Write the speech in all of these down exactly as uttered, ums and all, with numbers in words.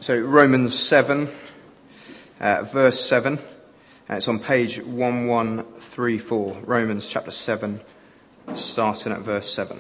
So Romans seven, uh, verse seven. And it's on page one one three four. Romans chapter seven, starting at verse seven.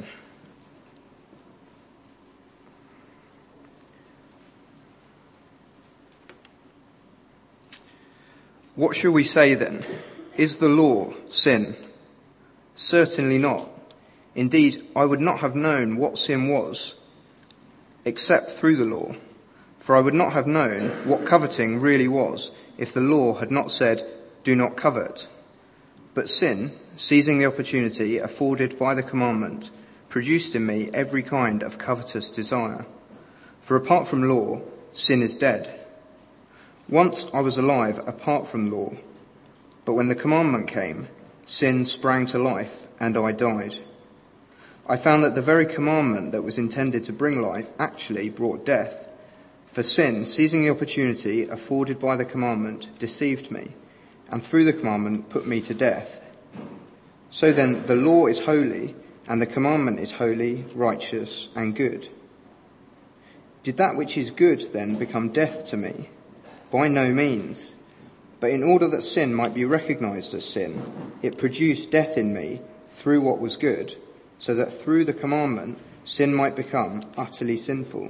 What shall we say then? Is the law sin? Certainly not. Indeed, I would not have known what sin was, except through the law. For I would not have known what coveting really was, if the law had not said, do not covet. But sin, seizing the opportunity afforded by the commandment, produced in me every kind of covetous desire. For apart from law, sin is dead. Once I was alive apart from law, but when the commandment came, sin sprang to life, and I died. I found that the very commandment that was intended to bring life actually brought death. For sin, seizing the opportunity afforded by the commandment, deceived me, and through the commandment put me to death. So then, the law is holy, and the commandment is holy, righteous, and good. Did that which is good then become death to me? By no means. But in order that sin might be recognized as sin, it produced death in me through what was good, so that through the commandment sin might become utterly sinful.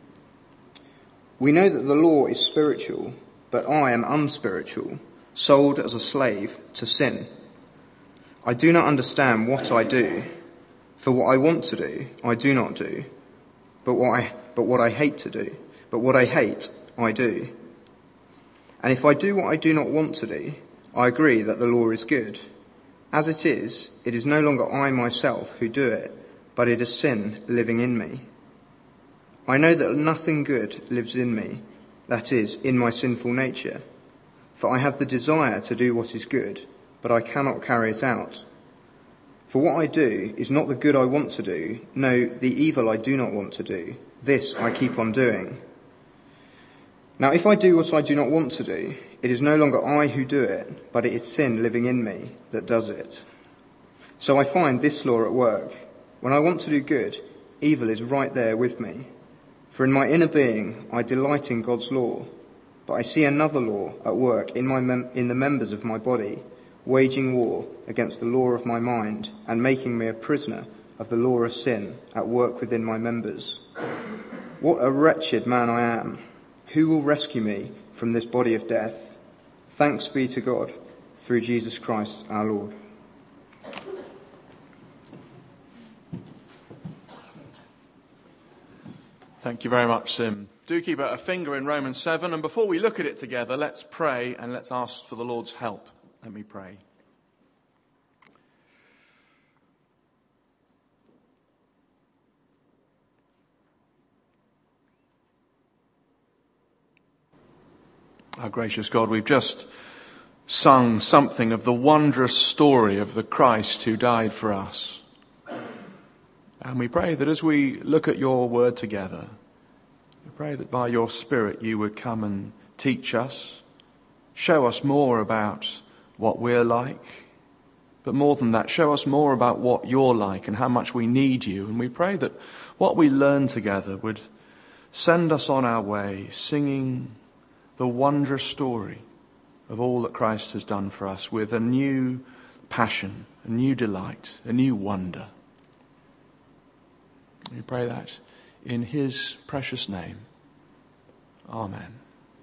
We know that the law is spiritual, but I am unspiritual, sold as a slave to sin. I do not understand what I do, for what I want to do, I do not do, but what I, but what I hate to do, but what I hate, I do. And if I do what I do not want to do, I agree that the law is good. As it is, it is no longer I myself who do it, but it is sin living in me. I know that nothing good lives in me, that is, in my sinful nature. For I have the desire to do what is good, but I cannot carry it out. For what I do is not the good I want to do, no, the evil I do not want to do. This I keep on doing. Now if I do what I do not want to do, it is no longer I who do it, but it is sin living in me that does it. So I find this law at work. When I want to do good, evil is right there with me. For in my inner being, I delight in God's law, but I see another law at work in, my mem- in the members of my body, waging war against the law of my mind and making me a prisoner of the law of sin at work within my members. What a wretched man I am! Who will rescue me from this body of death? Thanks be to God through Jesus Christ our Lord. Thank you very much, Sim. Do keep a finger in Romans seven, and before we look at it together, let's pray and let's ask for the Lord's help. Let me pray. Our gracious God, we've just sung something of the wondrous story of the Christ who died for us. And we pray that as we look at your word together, we pray that by your Spirit you would come and teach us, show us more about what we're like, but more than that, show us more about what you're like and how much we need you. And we pray that what we learn together would send us on our way singing the wondrous story of all that Christ has done for us with a new passion, a new delight, a new wonder. We pray that in his precious name. Amen.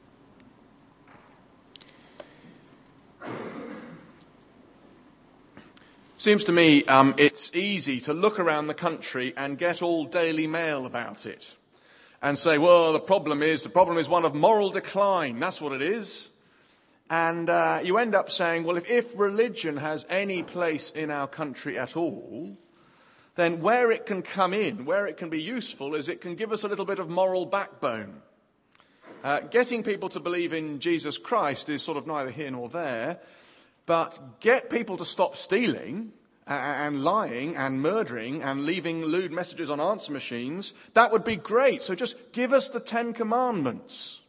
Seems to me um, it's easy to look around the country and get all Daily Mail about it. And say, well, the problem is, the problem is one of moral decline. That's what it is. And uh, you end up saying, well, if, if religion has any place in our country at all, then where it can come in, where it can be useful, is it can give us a little bit of moral backbone. Uh, getting people to believe in Jesus Christ is sort of neither here nor there, but get people to stop stealing and lying and murdering and leaving lewd messages on answer machines, that would be great. So just give us the Ten Commandments.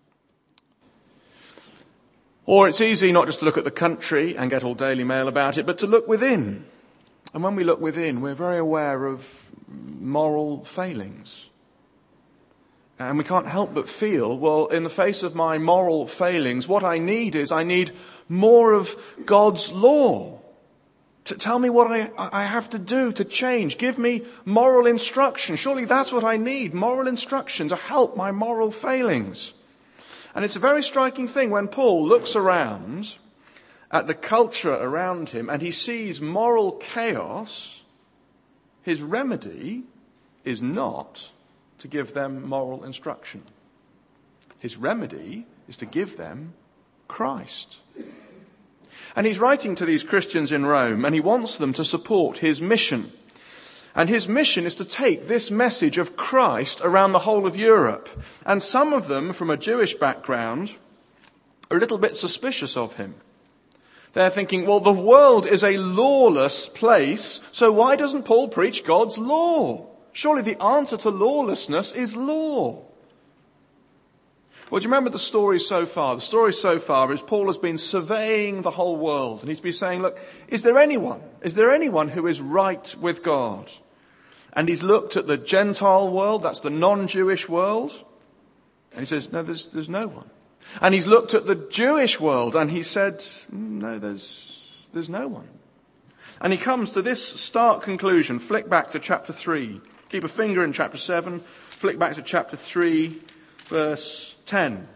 Or it's easy not just to look at the country and get all Daily Mail about it, but to look within. And when we look within, we're very aware of moral failings. And we can't help but feel, well, in the face of my moral failings, what I need is I need more of God's law. To tell me what I, I have to do to change. Give me moral instruction. Surely that's what I need, moral instruction to help my moral failings. And it's a very striking thing when Paul looks around at the culture around him and he sees moral chaos. His remedy is not to give them moral instruction. His remedy is to give them Christ. And he's writing to these Christians in Rome, and he wants them to support his mission. And his mission is to take this message of Christ around the whole of Europe. And some of them, from a Jewish background, are a little bit suspicious of him. They're thinking, well, the world is a lawless place, so why doesn't Paul preach God's law? Surely the answer to lawlessness is law. Well, do you remember the story so far? The story so far is Paul has been surveying the whole world. And he's been saying, look, is there anyone? Is there anyone who is right with God? And he's looked at the Gentile world, that's the non-Jewish world. And he says, no, there's, there's no one. And he's looked at the Jewish world and he said, no, there's, there's no one. And he comes to this stark conclusion. Flick back to chapter three. Keep a finger in chapter seven. Flick back to chapter three, verse ten.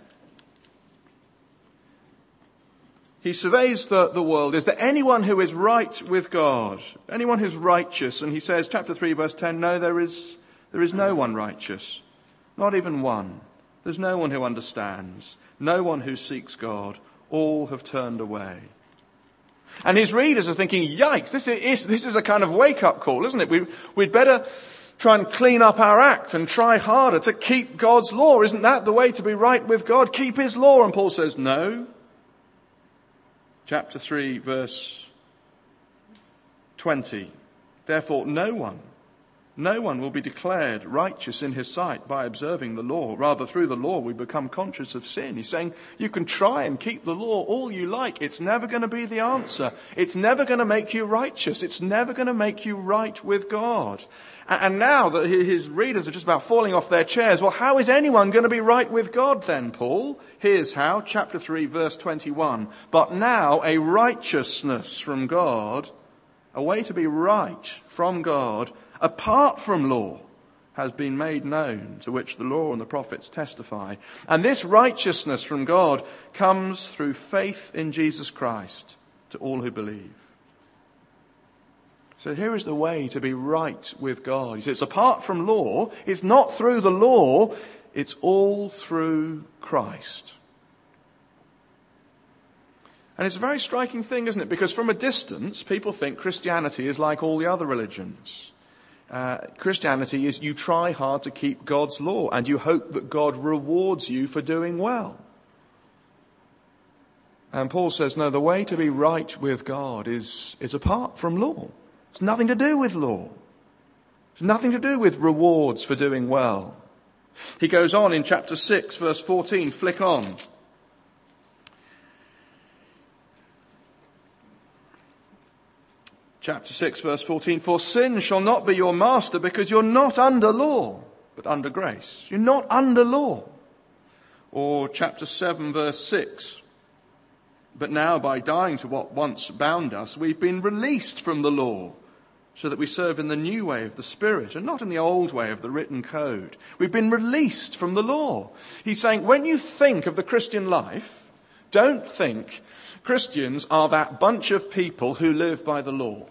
He surveys the, the world. Is there anyone who is right with God? Anyone who's righteous? And he says, chapter three, verse ten, no, there is, there is no one righteous. Not even one. There's no one who understands. No one who seeks God. All have turned away. And his readers are thinking, yikes, this is, this is a kind of wake-up call, isn't it? We, we'd better try and clean up our act and try harder to keep God's law. Isn't that the way to be right with God? Keep his law. And Paul says, no. Chapter three, verse twenty. Therefore, no one, no one will be declared righteous in his sight by observing the law. Rather, through the law, we become conscious of sin. He's saying, you can try and keep the law all you like. It's never going to be the answer. It's never going to make you righteous. It's never going to make you right with God. And now that his readers are just about falling off their chairs, well, how is anyone going to be right with God then, Paul? Here's how, chapter three, verse twenty-one. But now a righteousness from God, a way to be right from God, apart from law, has been made known, to which the law and the prophets testify. And this righteousness from God comes through faith in Jesus Christ to all who believe. So here is the way to be right with God. He says it's apart from law. It's not through the law. It's all through Christ. And it's a very striking thing, isn't it? Because from a distance, people think Christianity is like all the other religions. Uh, Christianity is you try hard to keep God's law and you hope that God rewards you for doing well. And Paul says, no, the way to be right with God is, is apart from law. It's nothing to do with law. It's nothing to do with rewards for doing well. He goes on in chapter six, verse fourteen. Flick on. Chapter six, verse fourteen. For sin shall not be your master, because you're not under law, but under grace. You're not under law. Or chapter seven, verse six. But now, by dying to what once bound us, we've been released from the law, so that we serve in the new way of the Spirit and not in the old way of the written code. We've been released from the law. He's saying, when you think of the Christian life, don't think Christians are that bunch of people who live by the law.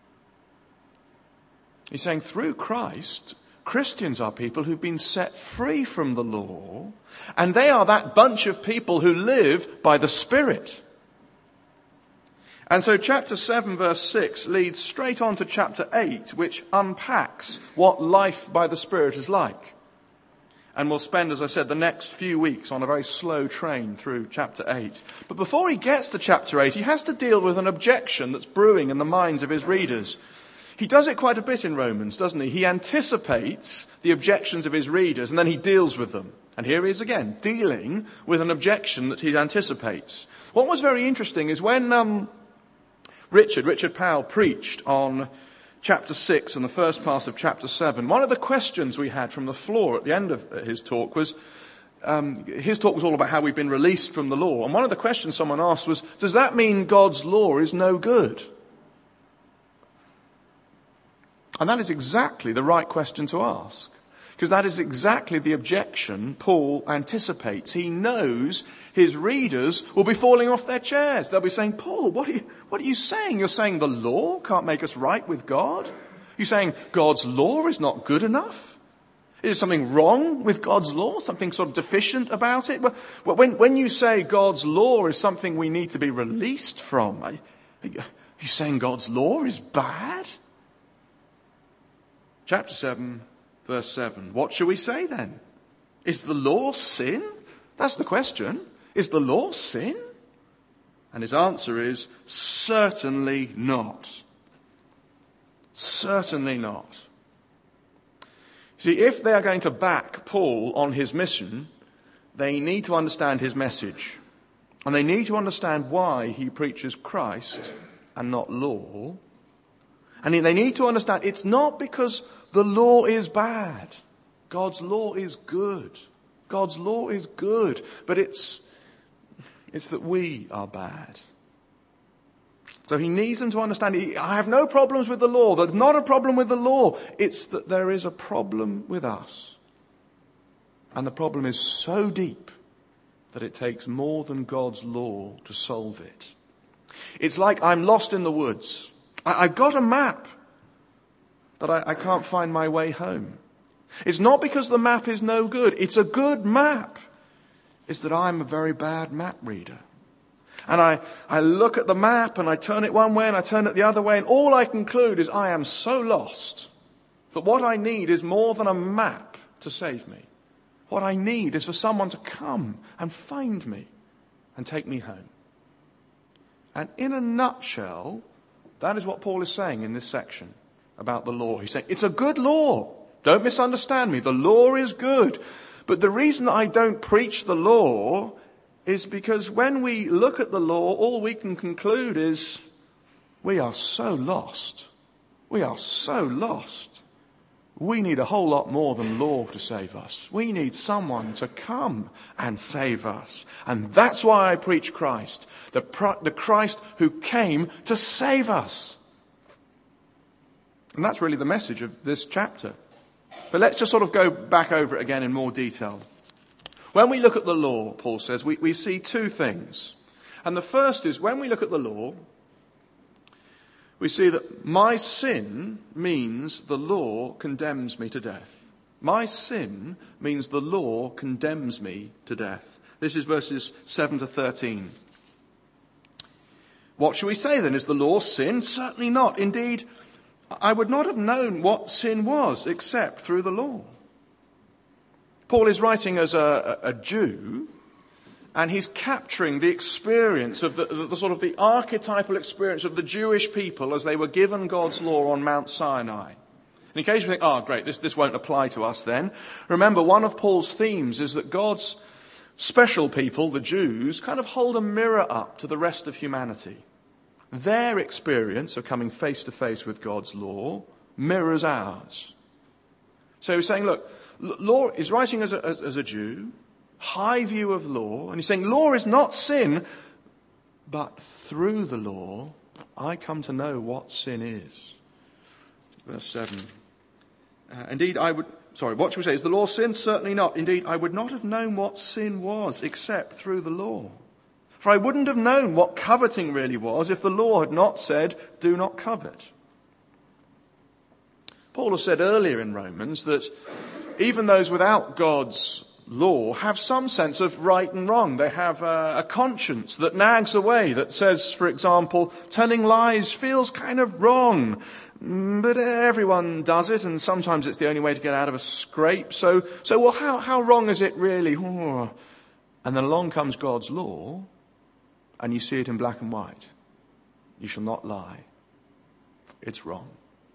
He's saying, through Christ, Christians are people who've been set free from the law, and they are that bunch of people who live by the Spirit. And so chapter seven, verse six leads straight on to chapter eight, which unpacks what life by the Spirit is like. And we'll spend, as I said, the next few weeks on a very slow train through chapter eight. But before he gets to chapter eight, he has to deal with an objection that's brewing in the minds of his readers. He does it quite a bit in Romans, doesn't he? He anticipates the objections of his readers and then he deals with them. And here he is again, dealing with an objection that he anticipates. What was very interesting is when um, Richard, Richard Powell preached on chapter six and the first part of chapter seven, one of the questions we had from the floor at the end of his talk was, um, his talk was all about how we've been released from the law. And one of the questions someone asked was, does that mean God's law is no good? And that is exactly the right question to ask. Because that is exactly the objection Paul anticipates. He knows his readers will be falling off their chairs. They'll be saying, Paul, what are you, what are you saying? You're saying the law can't make us right with God? You're saying God's law is not good enough? Is there something wrong with God's law? Something sort of deficient about it? But when, when you say God's law is something we need to be released from, are you saying God's law is bad? Chapter seven. Verse seven, what shall we say then? Is the law sin? That's the question. Is the law sin? And his answer is, certainly not. Certainly not. See, if they are going to back Paul on his mission, they need to understand his message. And they need to understand why he preaches Christ and not law. And they need to understand it's not because the law is bad. God's law is good. God's law is good. But it's, it's that we are bad. So he needs them to understand, I have no problems with the law. There's not a problem with the law. It's that there is a problem with us. And the problem is so deep that it takes more than God's law to solve it. It's like I'm lost in the woods. I, I've got a map, but I, I can't find my way home. It's not because the map is no good. It's a good map. It's that I'm a very bad map reader. And I, I look at the map and I turn it one way and I turn it the other way, and all I conclude is I am so lost that what I need is more than a map to save me. What I need is for someone to come and find me and take me home. And in a nutshell, that is what Paul is saying in this section about the law. He's saying, it's a good law. Don't misunderstand me. The law is good. But the reason that I don't preach the law is because when we look at the law, all we can conclude is we are so lost. We are so lost. We need a whole lot more than law to save us. We need someone to come and save us. And that's why I preach Christ, the, the Christ who came to save us. And that's really the message of this chapter. But let's just sort of go back over it again in more detail. When we look at the law, Paul says, we, we see two things. And the first is, when we look at the law, we see that my sin means the law condemns me to death. My sin means the law condemns me to death. This is verses seven to thirteen. What shall we say then? Is the law sin? Certainly not. Indeed, I would not have known what sin was except through the law. Paul is writing as a, a Jew, and he's capturing the experience of the, the, the sort of the archetypal experience of the Jewish people as they were given God's law on Mount Sinai. And in case you think, oh, great, this, this won't apply to us then. Remember, one of Paul's themes is that God's special people, the Jews, kind of hold a mirror up to the rest of humanity. Their experience of coming face to face with God's law mirrors ours. So he's saying, look, law is writing as a, as, as a Jew, high view of law, and he's saying law is not sin, but through the law I come to know what sin is. Verse seven. Uh, indeed, I would, sorry, what should we say? Is the law sin? Certainly not. Indeed, I would not have known what sin was except through the law. For I wouldn't have known what coveting really was if the law had not said, do not covet. Paul has said earlier in Romans that even those without God's law have some sense of right and wrong. They have a, a conscience that nags away, that says, for example, telling lies feels kind of wrong, but everyone does it, and sometimes it's the only way to get out of a scrape. So, so well, how, how wrong is it really? Oh. And then along comes God's law, and you see it in black and white. You shall not lie. It's wrong.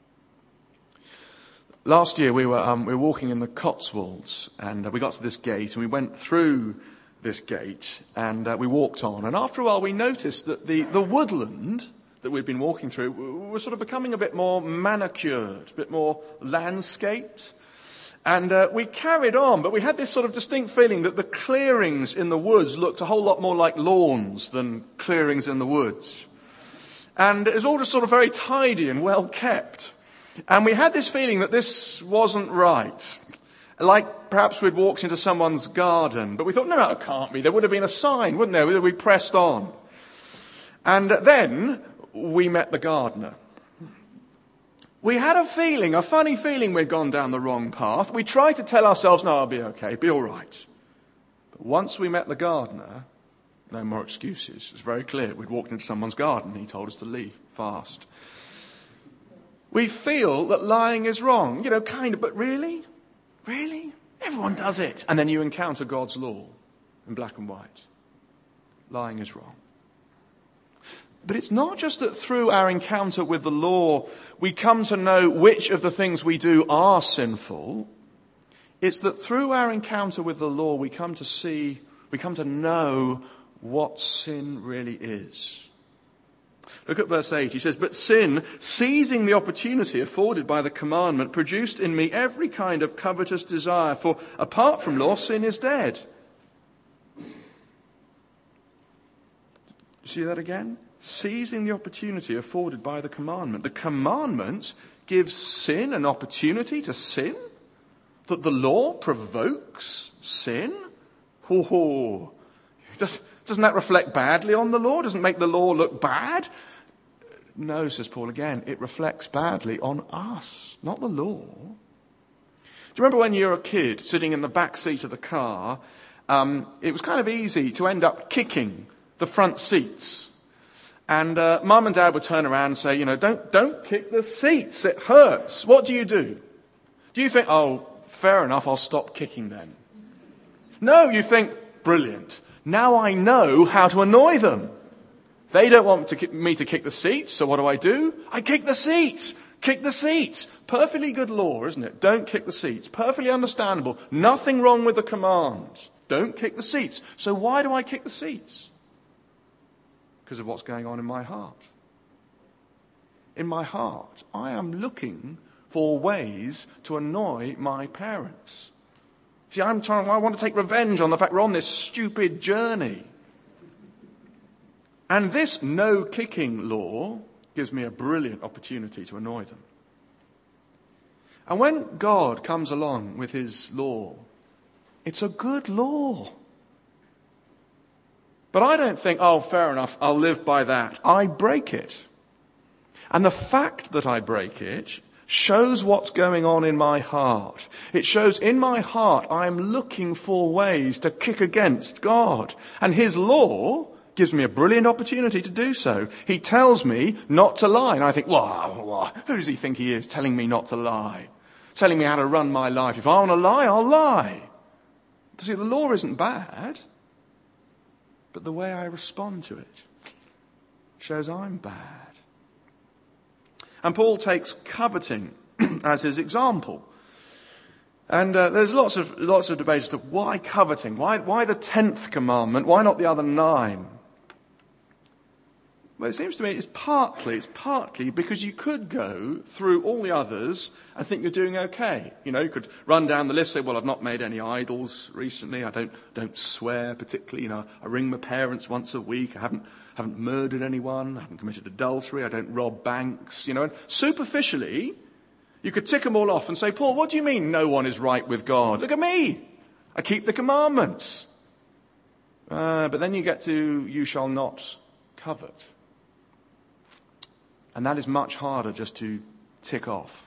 Last year we were um, we were walking in the Cotswolds, and uh, we got to this gate, and we went through this gate, and uh, we walked on. And after a while we noticed that the, the woodland that we've been walking through were sort of becoming a bit more manicured, a bit more landscaped. And uh, we carried on, but we had this sort of distinct feeling that the clearings in the woods looked a whole lot more like lawns than clearings in the woods. And it was all just sort of very tidy and well kept. And we had this feeling that this wasn't right. Like perhaps we'd walked into someone's garden, but we thought, no, no, it can't be. There would have been a sign, wouldn't there? We pressed on. And then we met the gardener. We had a feeling, a funny feeling we'd gone down the wrong path. We tried to tell ourselves, no, I'll be okay, be all right. But once we met the gardener, no more excuses. It's very clear. We'd walked into someone's garden. He told us to leave fast. We feel that lying is wrong. You know, kind of, but really? Really? Everyone does it. And then you encounter God's law in black and white. Lying is wrong. But it's not just that through our encounter with the law, we come to know which of the things we do are sinful. It's that through our encounter with the law, we come to see, we come to know what sin really is. Look at verse eight. He says, but sin, seizing the opportunity afforded by the commandment, produced in me every kind of covetous desire. For apart from law, sin is dead. See that again? Seizing the opportunity afforded by the commandment. The commandment gives sin an opportunity to sin? That the law provokes sin? Oh, does, doesn't that reflect badly on the law? Doesn't it make the law look bad? No, says Paul again, it reflects badly on us, not the law. Do you remember when you were a kid sitting in the back seat of the car, um, it was kind of easy to end up kicking the front seats. And uh, mum and dad would turn around and say, you know, don't don't kick the seats, it hurts. What do you do? Do you think, oh, fair enough, I'll stop kicking then? No, you think, brilliant. Now I know how to annoy them. They don't want to, me to kick the seats, so what do I do? I kick the seats. Kick the seats. Perfectly good law, isn't it? Don't kick the seats. Perfectly understandable. Nothing wrong with the command. Don't kick the seats. So why do I kick the seats? Because of what's going on in my heart. In my heart, I am looking for ways to annoy my parents. See, I'm trying, I want to take revenge on the fact we're on this stupid journey. And this no-kicking law gives me a brilliant opportunity to annoy them. And when God comes along with his law, it's a good law. But I don't think, oh, fair enough, I'll live by that. I break it. And the fact that I break it shows what's going on in my heart. It shows in my heart I'm looking for ways to kick against God. And his law gives me a brilliant opportunity to do so. He tells me not to lie. And I think, well, who does he think he is telling me not to lie? Telling me how to run my life. If I want to lie, I'll lie. See, the law isn't bad. But the way I respond to it shows I'm bad. And Paul takes coveting as his example. And uh, there's lots of lots of debate as to why coveting, why why the tenth commandment, why not the other nine? Well, it seems to me it's partly it's partly because you could go through all the others and think you're doing okay. You know, you could run down the list, say, well, I've not made any idols recently. I don't don't swear particularly. You know, I ring my parents once a week. I haven't haven't murdered anyone. I haven't committed adultery. I don't rob banks. You know, and superficially, you could tick them all off and say, Paul, what do you mean no one is right with God? Look at me. I keep the commandments. Uh, but then you get to, you shall not covet. And that is much harder just to tick off.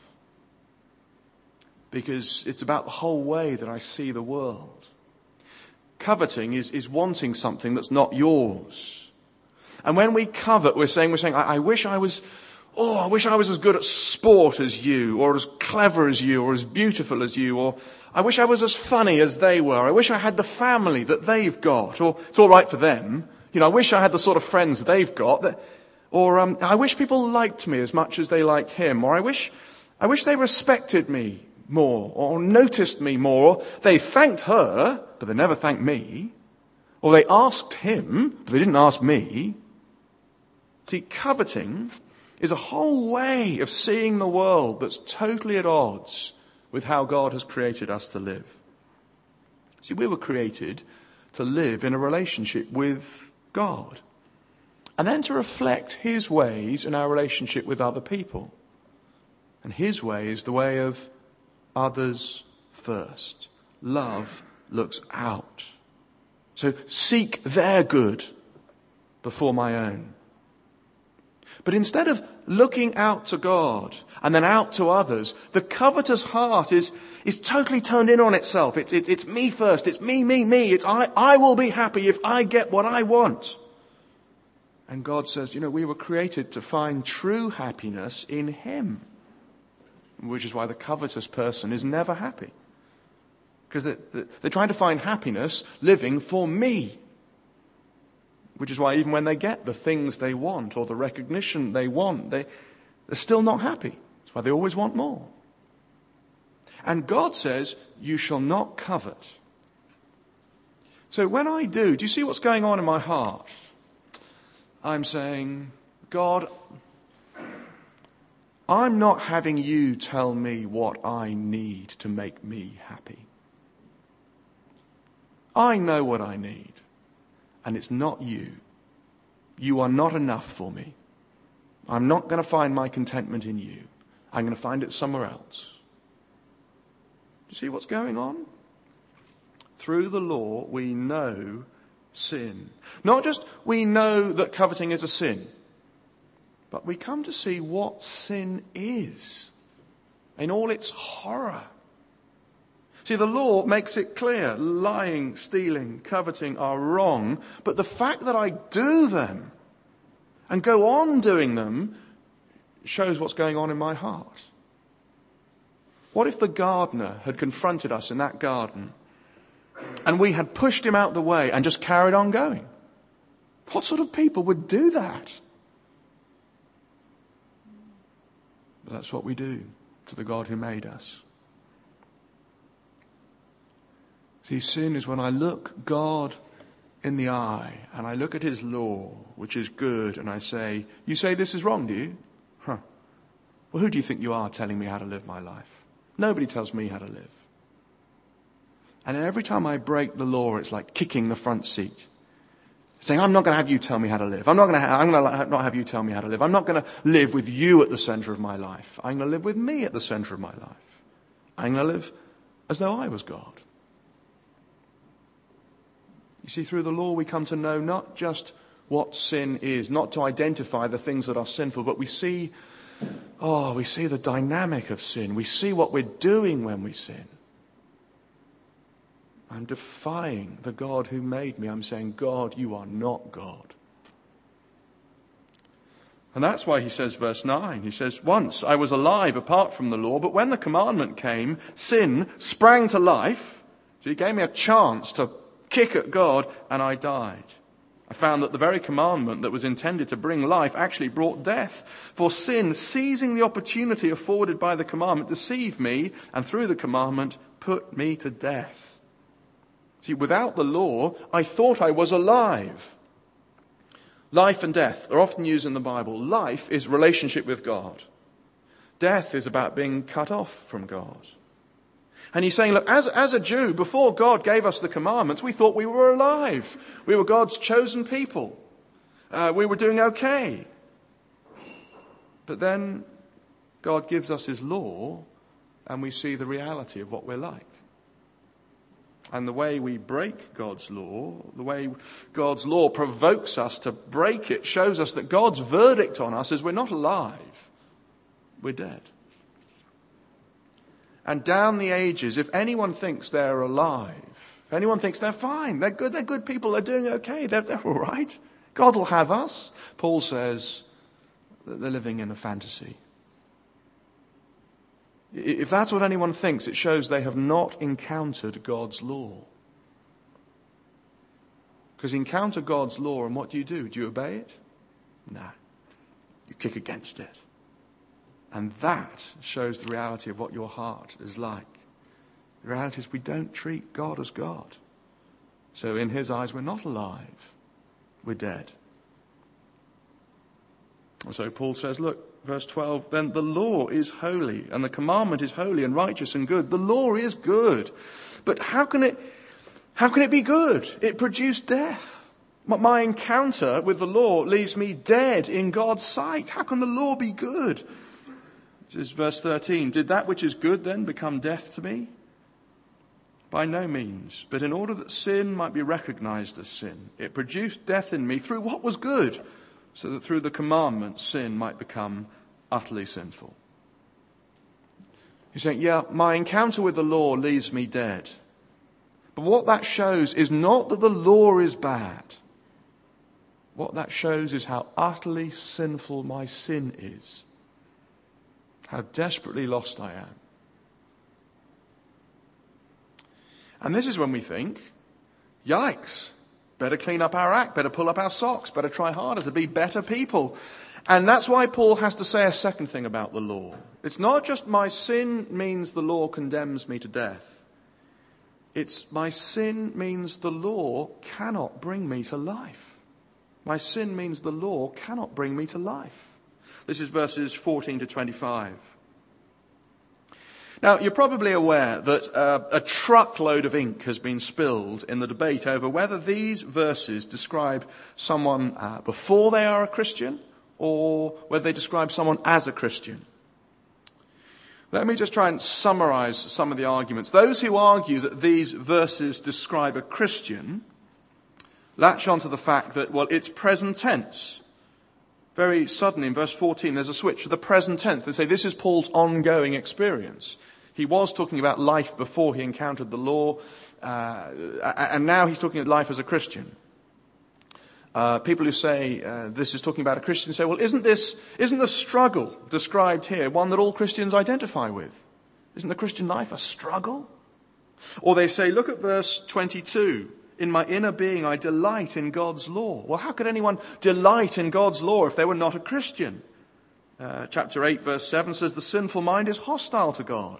Because it's about the whole way that I see the world. Coveting is, is wanting something that's not yours. And when we covet, we're saying, we're saying, I, I wish I was, oh, I wish I was as good at sport as you, or as clever as you, or as beautiful as you, or I wish I was as funny as they were. I wish I had the family that they've got, or it's all right for them. You know, I wish I had the sort of friends they've got that, Or um, I wish people liked me as much as they like him. Or I wish, I wish they respected me more, or noticed me more. Or they thanked her, but they never thanked me. Or they asked him, but they didn't ask me. See, coveting is a whole way of seeing the world that's totally at odds with how God has created us to live. See, we were created to live in a relationship with God, and then to reflect his ways in our relationship with other people. And his way is the way of others first. Love looks out. So seek their good before my own. But instead of looking out to God and then out to others, the covetous heart is, is totally turned in on itself. It's, it, it's me first. It's me, me, me. It's I, I will be happy if I get what I want. And God says, you know, we were created to find true happiness in him. Which is why the covetous person is never happy. Because they're, they're trying to find happiness living for me. Which is why even when they get the things they want or the recognition they want, they, they're still not happy. That's why they always want more. And God says, you shall not covet. So when I do, do you see what's going on in my heart? I'm saying, God, I'm not having you tell me what I need to make me happy. I know what I need. And it's not you. You are not enough for me. I'm not going to find my contentment in you. I'm going to find it somewhere else. Do you see what's going on? Through the law, we know sin. Not just we know that coveting is a sin, but we come to see what sin is in all its horror. See, the law makes it clear lying, stealing, coveting are wrong, but the fact that I do them and go on doing them shows what's going on in my heart. What if the gardener had confronted us in that garden and we had pushed him out the way and just carried on going? What sort of people would do that? But that's what we do to the God who made us. See, sin is when I look God in the eye and I look at his law, which is good, and I say, you say this is wrong, do you? Huh. Well, who do you think you are telling me how to live my life? Nobody tells me how to live. And every time I break the law, it's like kicking the front seat. Saying, I'm not going to have you tell me how to live. I'm not going to, ha- I'm going to not have you tell me how to live. I'm not going to live with you at the center of my life. I'm going to live with me at the center of my life. I'm going to live as though I was God. You see, through the law we come to know not just what sin is, not to identify the things that are sinful, but we see, oh, we see the dynamic of sin. We see what we're doing when we sin. I'm defying the God who made me. I'm saying, God, you are not God. And that's why he says, verse nine, he says, once I was alive apart from the law, but when the commandment came, sin sprang to life. So he gave me a chance to kick at God, and I died. I found that the very commandment that was intended to bring life actually brought death. For sin, seizing the opportunity afforded by the commandment, deceived me, and through the commandment put me to death. See, without the law, I thought I was alive. Life and death are often used in the Bible. Life is relationship with God. Death is about being cut off from God. And he's saying, look, as, as a Jew, before God gave us the commandments, we thought we were alive. We were God's chosen people. Uh, we were doing okay. But then God gives us his law, and we see the reality of what we're like. And the way we break God's law, the way God's law provokes us to break it, shows us that God's verdict on us is we're not alive, we're dead. And down the ages, if anyone thinks they're alive, if anyone thinks they're fine, they're good, they're good people, they're doing okay, they're, they're all right, God will have us. Paul says that they're living in a fantasy. If that's what anyone thinks, it shows they have not encountered God's law. Because you encounter God's law, and what do you do? Do you obey it? No. You kick against it. And that shows the reality of what your heart is like. The reality is we don't treat God as God. So in his eyes, we're not alive. We're dead. And so Paul says, look, verse twelve, then the law is holy, and the commandment is holy and righteous and good. The law is good. But how can it, how can it be good? It produced death. My encounter with the law leaves me dead in God's sight. How can the law be good? This is verse thirteen. Did that which is good then become death to me? By no means. But in order that sin might be recognized as sin, it produced death in me through what was good, so that through the commandment sin might become utterly sinful. He's saying, yeah, my encounter with the law leaves me dead. But what that shows is not that the law is bad. What that shows is how utterly sinful my sin is. How desperately lost I am. And this is when we think, yikes, better clean up our act, better pull up our socks, better try harder to be better people. And that's why Paul has to say a second thing about the law. It's not just my sin means the law condemns me to death. It's my sin means the law cannot bring me to life. My sin means the law cannot bring me to life. This is verses fourteen to twenty-five. Now, you're probably aware that uh, a truckload of ink has been spilled in the debate over whether these verses describe someone uh, before they are a Christian or whether they describe someone as a Christian. Let me just try and summarize some of the arguments. Those who argue that these verses describe a Christian latch onto the fact that, well, it's present tense. Very suddenly in verse fourteen, there's a switch to the present tense. They say this is Paul's ongoing experience. He was talking about life before he encountered the law, uh, and now he's talking about life as a Christian. Uh, people who say uh, this is talking about a Christian say, well, isn't this, isn't the struggle described here one that all Christians identify with? Isn't the Christian life a struggle? Or they say, look at verse twenty-two. In my inner being, I delight in God's law. Well, how could anyone delight in God's law if they were not a Christian? Uh, chapter eight, verse seven says, the sinful mind is hostile to God.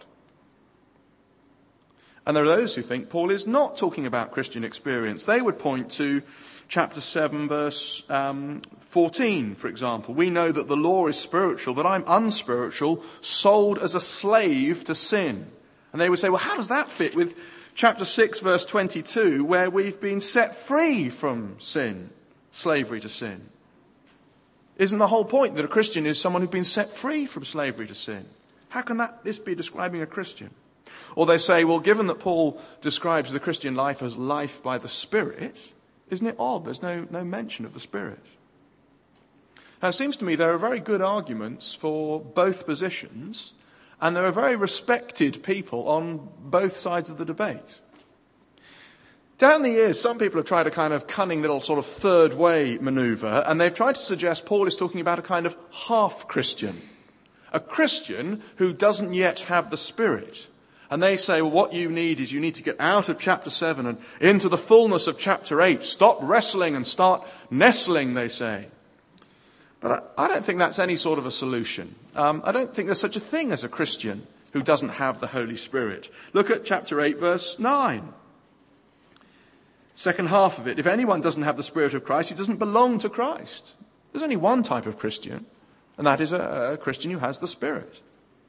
And there are those who think Paul is not talking about Christian experience. They would point to chapter seven, verse um, fourteen, for example. We know that the law is spiritual, but I'm unspiritual, sold as a slave to sin. And they would say, well, how does that fit with chapter six, verse twenty-two, where we've been set free from sin, slavery to sin? Isn't the whole point that a Christian is someone who's been set free from slavery to sin? How can that this be describing a Christian? Or they say, well, given that Paul describes the Christian life as life by the Spirit, isn't it odd there's no, no mention of the Spirit? Now, it seems to me there are very good arguments for both positions, and there are very respected people on both sides of the debate. Down the years, some people have tried a kind of cunning little sort of third way maneuver, and they've tried to suggest Paul is talking about a kind of half-Christian. A Christian who doesn't yet have the Spirit. And they say, well, what you need is you need to get out of chapter seven and into the fullness of chapter eight. Stop wrestling and start nestling, they say. But I, I don't think that's any sort of a solution. Um, I don't think there's such a thing as a Christian who doesn't have the Holy Spirit. Look at chapter eight, verse nine. Second half of it. If anyone doesn't have the Spirit of Christ, he doesn't belong to Christ. There's only one type of Christian, and that is a, a Christian who has the Spirit.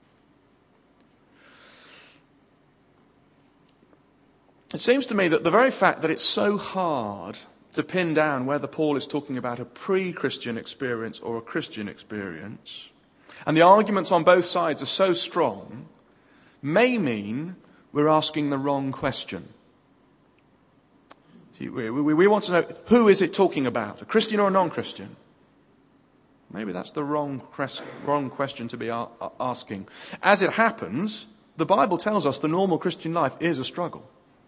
It seems to me that the very fact that it's so hard to pin down whether Paul is talking about a pre-Christian experience or a Christian experience, and the arguments on both sides are so strong, may mean we're asking the wrong question. See, we, we, we want to know, who is it talking about, a Christian or a non-Christian? Maybe that's the wrong, wrong question to be a- asking. As it happens, the Bible tells us the normal Christian life is a struggle.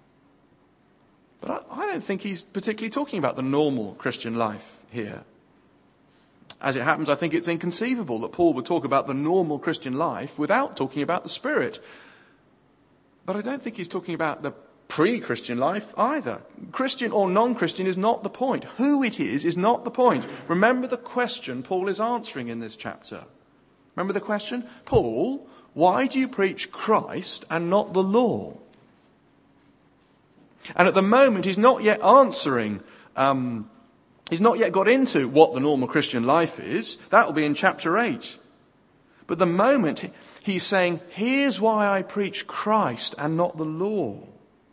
But I, I don't think he's particularly talking about the normal Christian life here. As it happens, I think it's inconceivable that Paul would talk about the normal Christian life without talking about the Spirit. But I don't think he's talking about the pre-Christian life either. Christian or non-Christian is not the point. Who it is is not the point. Remember the question Paul is answering in this chapter. Remember the question? Paul, why do you preach Christ and not the law? And at the moment, he's not yet answering um, He's not yet got into what the normal Christian life is. That will be in chapter eight. But the moment he's saying, here's why I preach Christ and not the law.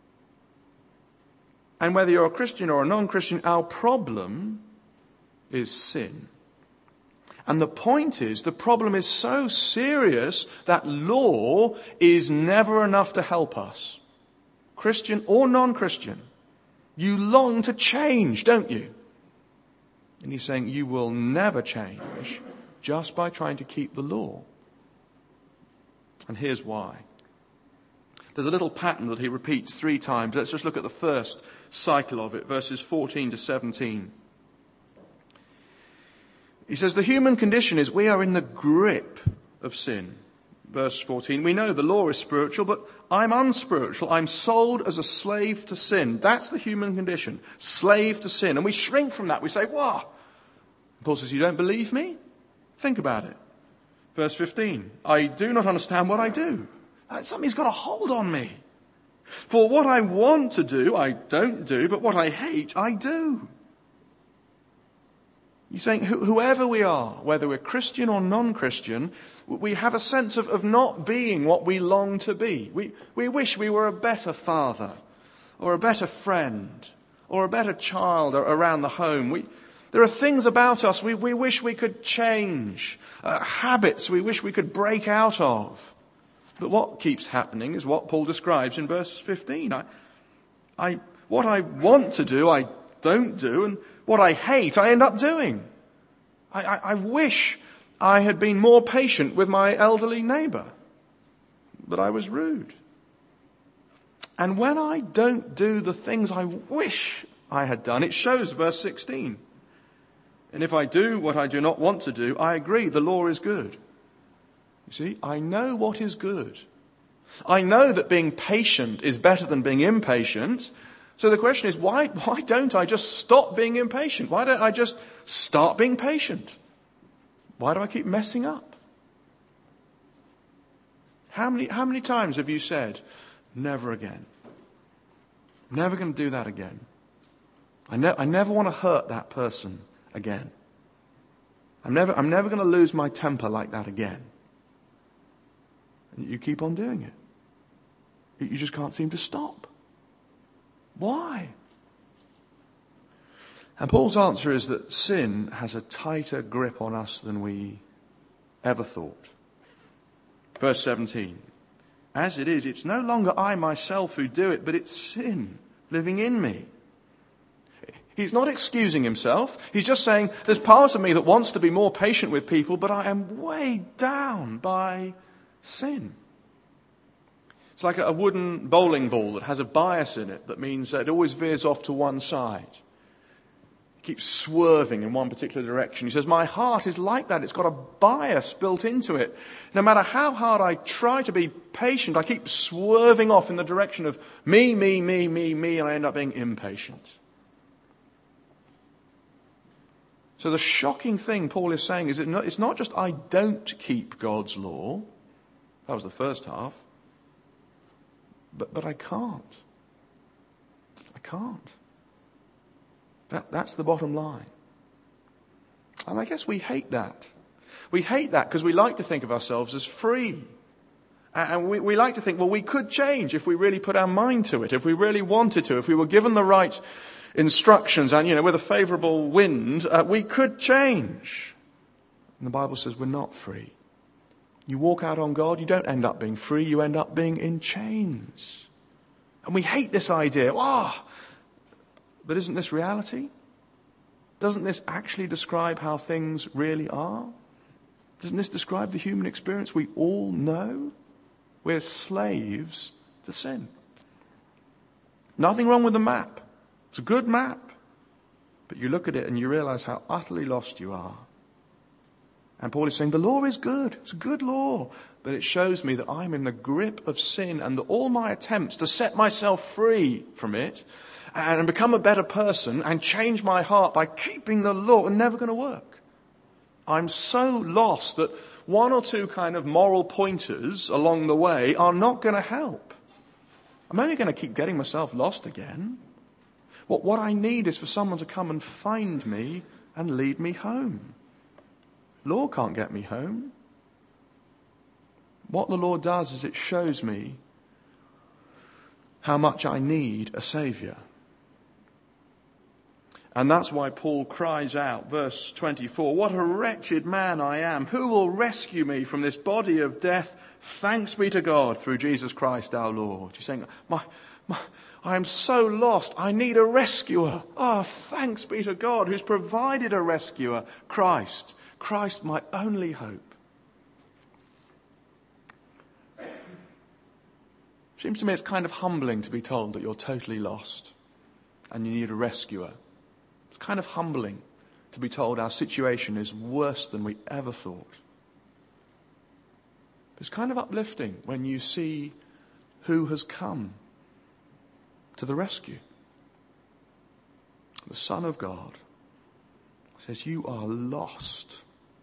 And whether you're a Christian or a non-Christian, our problem is sin. And the point is, the problem is so serious that law is never enough to help us. Christian or non-Christian. You long to change, don't you? And he's saying you will never change just by trying to keep the law. And here's why. There's a little pattern that he repeats three times. Let's just look at the first cycle of it, verses fourteen to seventeen. He says, the human condition is we are in the grip of sin. Verse fourteen, we know the law is spiritual, but I'm unspiritual. I'm sold as a slave to sin. That's the human condition, slave to sin. And we shrink from that. We say, what? Paul says, you don't believe me? Think about it. Verse fifteen, I do not understand what I do. Something's got a hold on me. For what I want to do, I don't do, but what I hate, I do. You're saying whoever we are, whether we're Christian or non-Christian, we have a sense of, of not being what we long to be. We, we wish we were a better father or a better friend or a better child around the home. We, there are things about us we, we wish we could change, uh, habits we wish we could break out of. But what keeps happening is what Paul describes in verse fifteen. I, I, what I want to do, I don't do, and what I hate, I end up doing. I, I, I wish I had been more patient with my elderly neighbour, but I was rude. And when I don't do the things I wish I had done, it shows, verse sixteen. And if I do what I do not want to do, I agree, the law is good. You see, I know what is good. I know that being patient is better than being impatient. So the question is, why, why don't I just stop being impatient? Why don't I just start being patient? Why do I keep messing up? How many, how many times have you said, never again? Never going to do that again. I, ne- I never want to hurt that person again. I'm never, I'm never going to lose my temper like that again. And you keep on doing it. You just can't seem to stop. Why? And Paul's answer is that sin has a tighter grip on us than we ever thought. Verse seventeen. As it is, it's no longer I myself who do it, but it's sin living in me. He's not excusing himself. He's just saying, there's part of me that wants to be more patient with people, but I am weighed down by sin. It's like a wooden bowling ball that has a bias in it that means that it always veers off to one side. It keeps swerving in one particular direction. He says, my heart is like that. It's got a bias built into it. No matter how hard I try to be patient, I keep swerving off in the direction of me, me, me, me, me, and I end up being impatient. So the shocking thing Paul is saying is that it's not just I don't keep God's law. That was the first half. But but I can't. I can't. That that's the bottom line. And I guess we hate that. We hate that because we like to think of ourselves as free. And we, we like to think, well, we could change if we really put our mind to it, if we really wanted to, if we were given the right instructions and, you know, with a favourable wind, uh, we could change. And the Bible says we're not free. You walk out on God, you don't end up being free, you end up being in chains. And we hate this idea. Ah, oh, but isn't this reality? Doesn't this actually describe how things really are? Doesn't this describe the human experience we all know? We're slaves to sin. Nothing wrong with the map. It's a good map. But you look at it and you realize how utterly lost you are. And Paul is saying the law is good. It's a good law. But it shows me that I'm in the grip of sin and that all my attempts to set myself free from it and become a better person and change my heart by keeping the law are never going to work. I'm so lost that one or two kind of moral pointers along the way are not going to help. I'm only going to keep getting myself lost again. What, what I need is for someone to come and find me and lead me home. Law can't get me home. What the law does is it shows me how much I need a saviour. And that's why Paul cries out, verse twenty-four, "What a wretched man I am! Who will rescue me from this body of death? Thanks be to God through Jesus Christ our Lord." He's saying, my, my, I am so lost. I need a rescuer. Ah, oh, thanks be to God who's provided a rescuer, Christ. Christ, my only hope. Seems to me it's kind of humbling to be told that you're totally lost and you need a rescuer. It's kind of humbling to be told our situation is worse than we ever thought. It's kind of uplifting when you see who has come to the rescue. The Son of God says, "You are lost,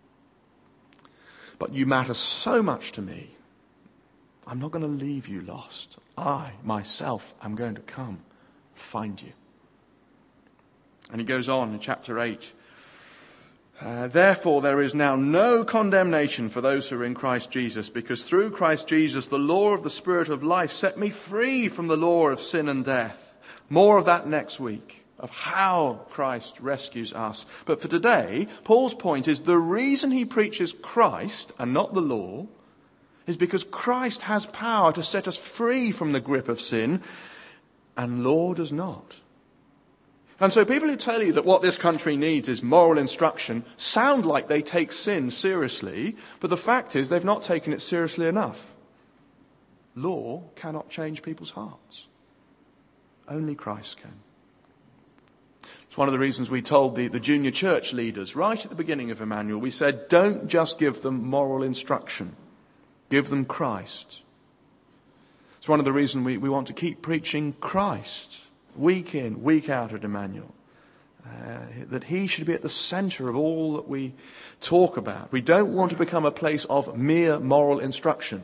but you matter so much to me. I'm not going to leave you lost. I, myself, am going to come find you." And he goes on in chapter eight. Uh, "Therefore there is now no condemnation for those who are in Christ Jesus, because through Christ Jesus the law of the Spirit of life set me free from the law of sin and death." More of that next week, of how Christ rescues us. But for today, Paul's point is the reason he preaches Christ and not the law is because Christ has power to set us free from the grip of sin, and law does not. And so people who tell you that what this country needs is moral instruction sound like they take sin seriously, but the fact is they've not taken it seriously enough. Law cannot change people's hearts. Only Christ can. It's one of the reasons we told the, the junior church leaders right at the beginning of Emmanuel, we said, don't just give them moral instruction. Give them Christ. It's one of the reasons we, we want to keep preaching Christ. Week in, week out at Emmanuel. Uh, that he should be at the centre of all that we talk about. We don't want to become a place of mere moral instruction.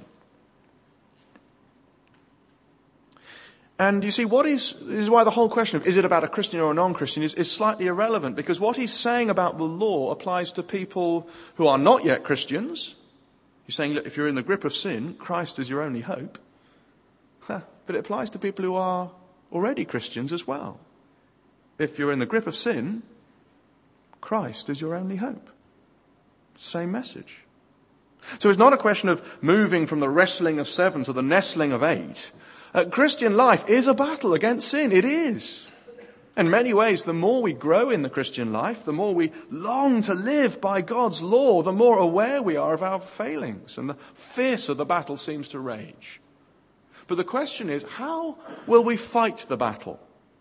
And you see, what is, this is why the whole question of is it about a Christian or a non-Christian is, is slightly irrelevant, because what he's saying about the law applies to people who are not yet Christians. He's saying, look, if you're in the grip of sin, Christ is your only hope. Huh. But it applies to people who are already Christians as well. If you're in the grip of sin, Christ is your only hope. Same message. So it's not a question of moving from the wrestling of seven to the nestling of eight. Uh, Christian life is a battle against sin. It is. In many ways, the more we grow in the Christian life, the more we long to live by God's law, the more aware we are of our failings, and the fiercer the battle seems to rage. But the question is, how will we fight the battle?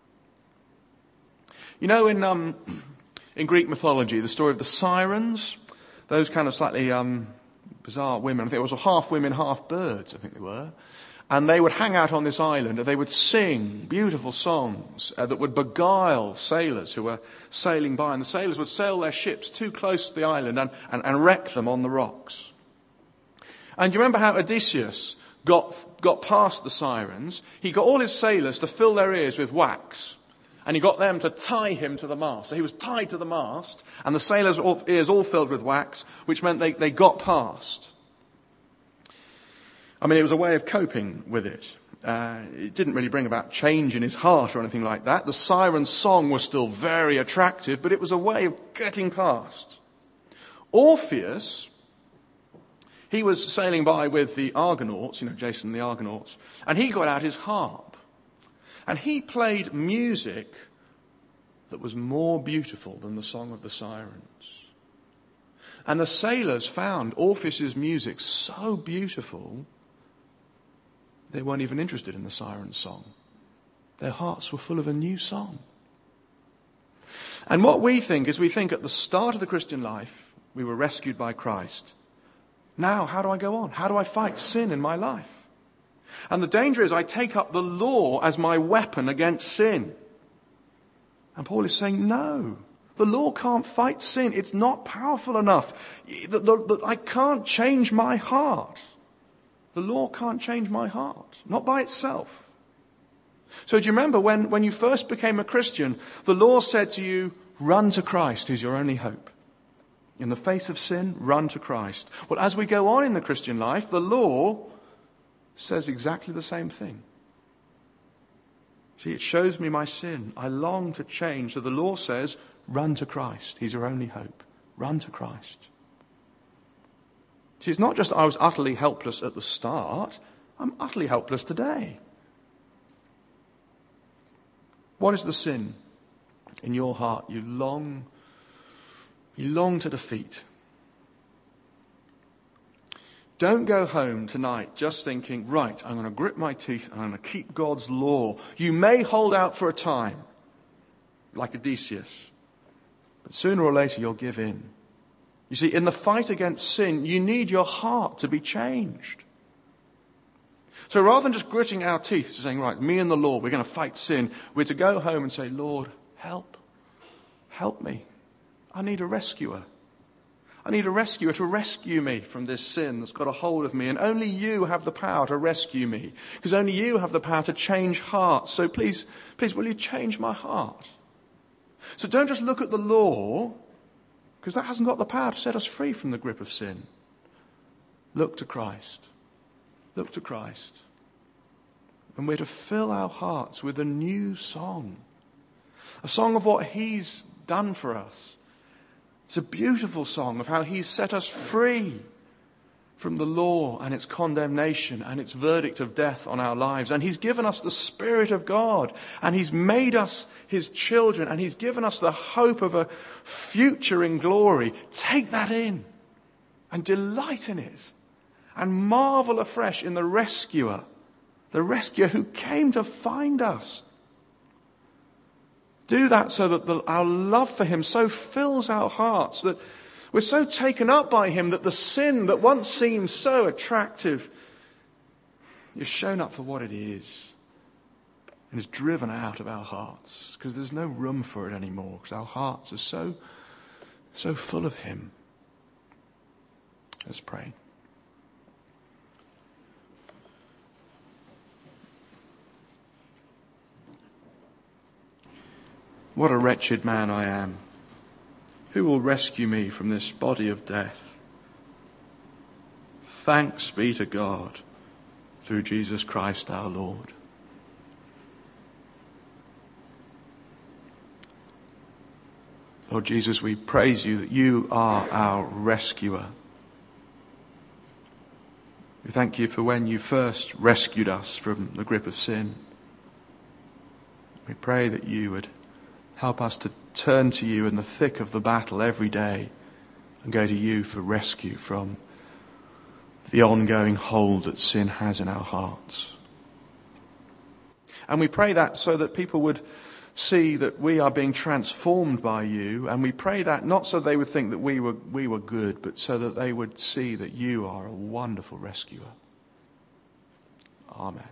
You know, in um, in Greek mythology, the story of the sirens, those kind of slightly um, bizarre women, I think it was half women, half birds, I think they were. And they would hang out on this island and they would sing beautiful songs uh, that would beguile sailors who were sailing by. And the sailors would sail their ships too close to the island and, and, and wreck them on the rocks. And do you remember how Odysseus got, got past the sirens? He got all his sailors to fill their ears with wax. And he got them to tie him to the mast. So he was tied to the mast and the sailors' ears all filled with wax, which meant they, they got past. I mean, it was a way of coping with it. Uh, it didn't really bring about change in his heart or anything like that. The siren's song was still very attractive, but it was a way of getting past. Orpheus, he was sailing by with the Argonauts, you know, Jason and the Argonauts, and he got out his harp. And he played music that was more beautiful than the song of the sirens. And the sailors found Orpheus's music so beautiful, they weren't even interested in the siren's song. Their hearts were full of a new song. And what we think is we think at the start of the Christian life, we were rescued by Christ. Now, how do I go on? How do I fight sin in my life? And the danger is I take up the law as my weapon against sin. And Paul is saying, no, the law can't fight sin. It's not powerful enough. The, the, the, I can't change my heart. The law can't change my heart, not by itself. So do you remember when, when you first became a Christian, the law said to you, run to Christ, who's your only hope. In the face of sin, run to Christ. Well, as we go on in the Christian life, the law says exactly the same thing. See, it shows me my sin. I long to change. So the law says, run to Christ. He's your only hope. Run to Christ. See, it's not just that I was utterly helpless at the start. I'm utterly helpless today. What is the sin in your heart you long, you long to defeat? Don't go home tonight just thinking, right, I'm going to grit my teeth and I'm going to keep God's law. You may hold out for a time, like Odysseus, but sooner or later you'll give in. You see, in the fight against sin, you need your heart to be changed. So rather than just gritting our teeth, saying, right, me and the Lord, we're going to fight sin, we're to go home and say, Lord, help. Help me. I need a rescuer. I need a rescuer to rescue me from this sin that's got a hold of me. And only you have the power to rescue me. Because only you have the power to change hearts. So please, please, will you change my heart? So don't just look at the law, because that hasn't got the power to set us free from the grip of sin. Look to Christ. Look to Christ. And we're to fill our hearts with a new song. A song of what he's done for us. It's a beautiful song of how he's set us free from the law and its condemnation and its verdict of death on our lives. And he's given us the Spirit of God. And he's made us his children. And he's given us the hope of a future in glory. Take that in and delight in it. And marvel afresh in the rescuer. The rescuer who came to find us. Do that so that the, our love for him so fills our hearts that we're so taken up by him that the sin that once seemed so attractive is shown up for what it is and is driven out of our hearts because there's no room for it anymore because our hearts are so, so full of him. Let's pray. What a wretched man I am. Who will rescue me from this body of death? Thanks be to God through Jesus Christ our Lord. Lord Jesus, we praise you that you are our rescuer. We thank you for when you first rescued us from the grip of sin. We pray that you would help us to turn to you in the thick of the battle every day and go to you for rescue from the ongoing hold that sin has in our hearts. And we pray that so that people would see that we are being transformed by you, and we pray that not so they would think that we were we were good, but so that they would see that you are a wonderful rescuer. Amen.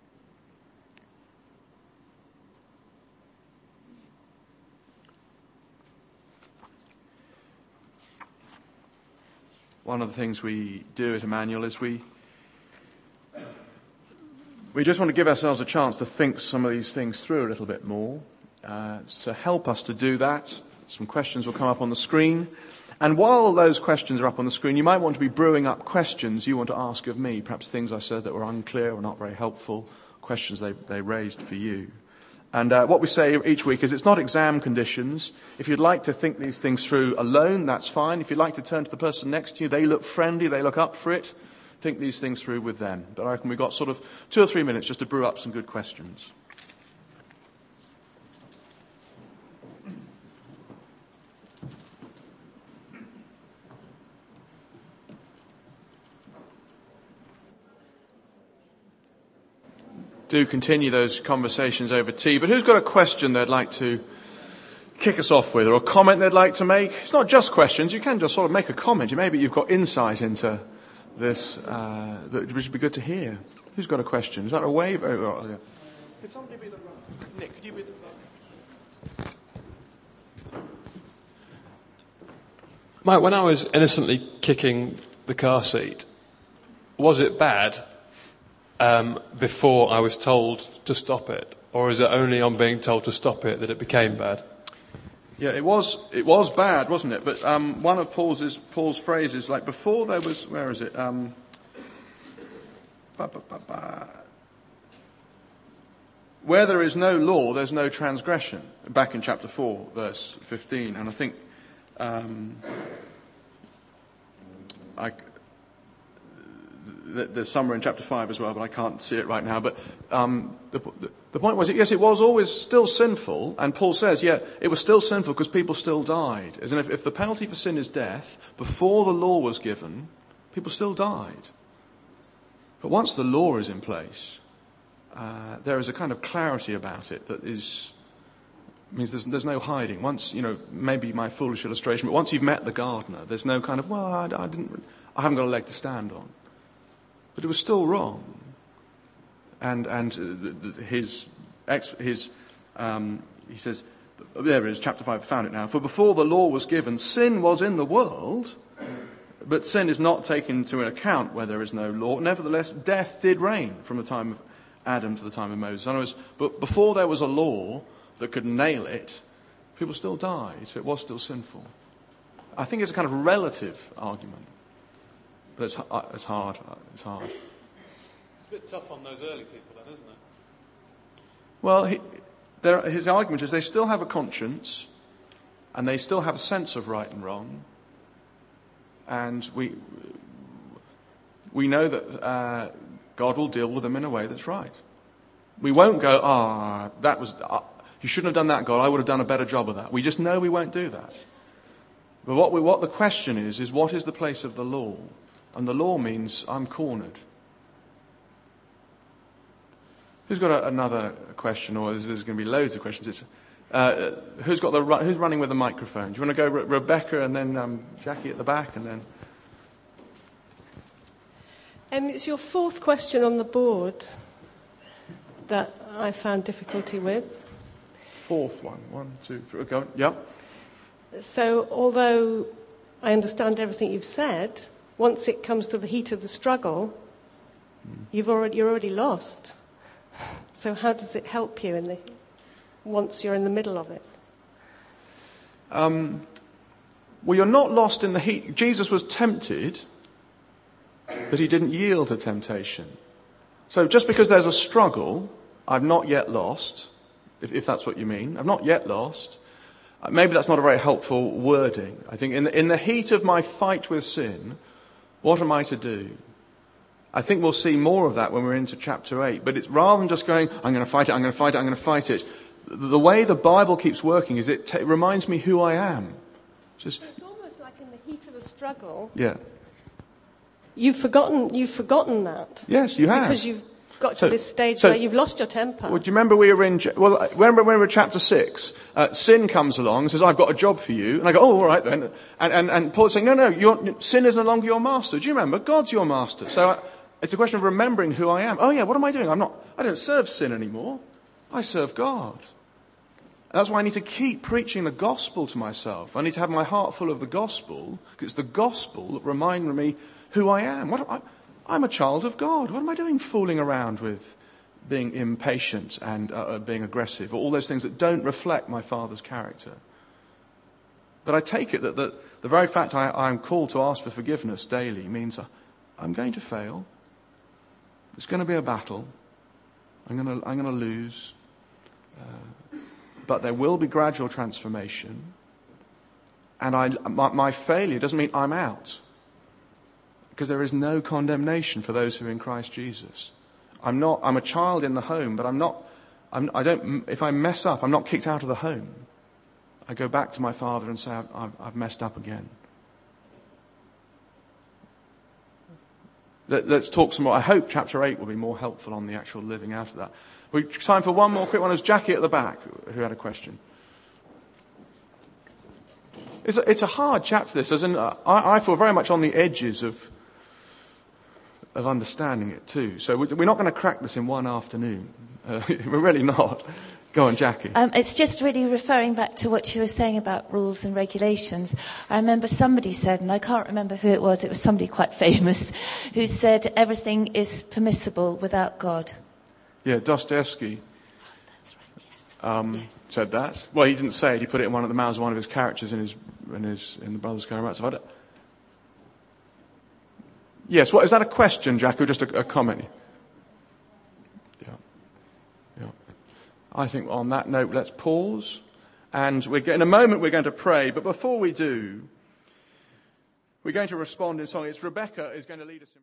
One of the things we do at Emmanuel is we we just want to give ourselves a chance to think some of these things through a little bit more. Uh, to help us to do that, some questions will come up on the screen. And while those questions are up on the screen, you might want to be brewing up questions you want to ask of me, perhaps things I said that were unclear or not very helpful, questions they, they raised for you. And uh, what we say each week is it's not exam conditions. If you'd like to think these things through alone, that's fine. If you'd like to turn to the person next to you, they look friendly, they look up for it, think these things through with them. But I reckon we've got sort of two or three minutes just to brew up some good questions. Do continue those conversations over tea. But who's got a question they'd like to kick us off with, or a comment they'd like to make? It's not just questions. You can just sort of make a comment. Maybe you've got insight into this uh, that would be good to hear. Who's got a question? Is that a wave? Oh, oh, yeah. Could somebody be the Nick? Could you be the Mike, when I was innocently kicking the car seat, was it bad? Um, before I was told to stop it? Or is it only on being told to stop it that it became bad? Yeah, it was it was bad, wasn't it? But um, one of Paul's is, Paul's phrases, like before there was, where is it? Um, ba, ba, ba, ba. Where there is no law, there's no transgression. Back in chapter four, verse fifteen, and I think um, I. There's somewhere in chapter five as well, but I can't see it right now. But um, the, the, the point was, yes, it was always still sinful. And Paul says, yeah, it was still sinful because people still died. As in, if, if the penalty for sin is death, before the law was given, people still died. But once the law is in place, uh, there is a kind of clarity about it that is means there's, there's no hiding. Once, you know, maybe my foolish illustration, but once you've met the gardener, there's no kind of, well, I, I didn't, I haven't got a leg to stand on. But it was still wrong, and and his ex, his um, he says, there it is, chapter five. I found it now. For before the law was given, sin was in the world, but sin is not taken into account where there is no law. Nevertheless, death did reign from the time of Adam to the time of Moses. In other words, but before there was a law that could nail it, people still died, so it was still sinful. I think it's a kind of relative argument. But it's, uh, it's hard. It's hard. It's a bit tough on those early people, then, isn't it? Well, he, there, his argument is they still have a conscience, and they still have a sense of right and wrong, and we we know that uh, God will deal with them in a way that's right. We won't go, ah, oh, that was uh, you shouldn't have done that, God. I would have done a better job of that. We just know we won't do that. But what we, what the question is is what is the place of the law? And the law means I'm cornered. Who's got a, another question, or there's, there's going to be loads of questions? It's, uh, who's got the who's running with the microphone? Do you want to go, Re- Rebecca, and then um, Jackie at the back, and then? Um, it's your fourth question on the board that I found difficulty with. Fourth one, one, two, three. Go. Yep. So, although I understand everything you've said, once it comes to the heat of the struggle, you've already, you're already lost. So how does it help you in the, once you're in the middle of it? Um, well, you're not lost in the heat. Jesus was tempted, but he didn't yield to temptation. So just because there's a struggle, I'm not yet lost, if, if that's what you mean. I'm not yet lost. Uh, maybe that's not a very helpful wording. I think in the, in the heat of my fight with sin, what am I to do? I think we'll see more of that when we're into chapter eight. But it's rather than just going, I'm going to fight it, I'm going to fight it, I'm going to fight it. The way the Bible keeps working is it, t- it reminds me who I am. It's, just, it's almost like in the heat of a struggle. Yeah. You've forgotten. You've forgotten that. Yes, you have. Because you've got to so, this stage so, where you've lost your temper. Well, do you remember we were in? Well, remember when we were in chapter six? Uh, sin comes along and says, "I've got a job for you," and I go, "Oh, all right then." And and, and Paul's saying, "No, no, your, sin is no longer your master." Do you remember? God's your master. So uh, it's a question of remembering who I am. Oh yeah, what am I doing? I'm not. I don't serve sin anymore. I serve God. And that's why I need to keep preaching the gospel to myself. I need to have my heart full of the gospel, because it's the gospel that reminds me who I am. What am I? I'm a child of God. What am I doing fooling around with being impatient and uh, being aggressive, or all those things that don't reflect my Father's character? But I take it that the, the very fact I, I'm called to ask for forgiveness daily means I'm going to fail. It's going to be a battle. I'm going to, I'm going to lose. Uh, but there will be gradual transformation. And I, my, my failure doesn't mean I'm out. Because there is no condemnation for those who are in Christ Jesus. I'm not. I'm a child in the home, but I'm not. I'm, I don't. If I mess up, I'm not kicked out of the home. I go back to my Father and say, I've, I've messed up again. Let, let's talk some more. I hope chapter eight will be more helpful on the actual living out of that. We time for one more quick one. There's Jackie at the back who had a question. It's a, it's a hard chapter. This, as in, uh, I, I feel very much on the edges of. of understanding it too. So we're not going to crack this in one afternoon. Uh, we're really not. Go on, Jackie. Um, it's just really referring back to what you were saying about rules and regulations. I remember somebody said, and I can't remember who it was, it was somebody quite famous, who said everything is permissible without God. Yeah, Dostoevsky. um, Yes. said that. Well, he didn't say it. He put it in one of the mouths of one of his characters in his in his in the Brothers Karamazov. Yes. What is that? A question, Jack, or just a, a comment? Yeah. Yeah. I think on that note, let's pause, and we're, in a moment we're going to pray. But before we do, we're going to respond in song. It's Rebecca is going to lead us in.